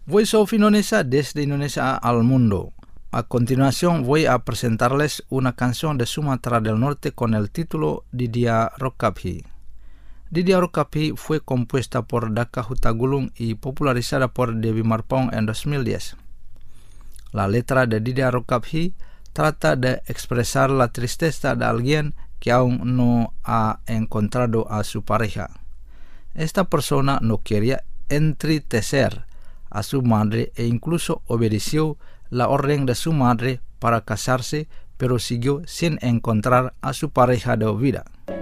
Voice of Indonesia desde Indonesia al mundo. A continuación voy a presentarles una canción de Sumatra del Norte con el título Didia Rokaphi. Didia Rokaphi fue compuesta por Daka Hutagulung y popularizada por Dewi Marpong en 2010. La letra de Didia Rokaphi trata de expresar la tristeza de alguien que aún no ha encontrado a su pareja. Esta persona no quería entristecer a su madre e incluso obedeció la orden de su madre para casarse, pero siguió sin encontrar a su pareja de vida.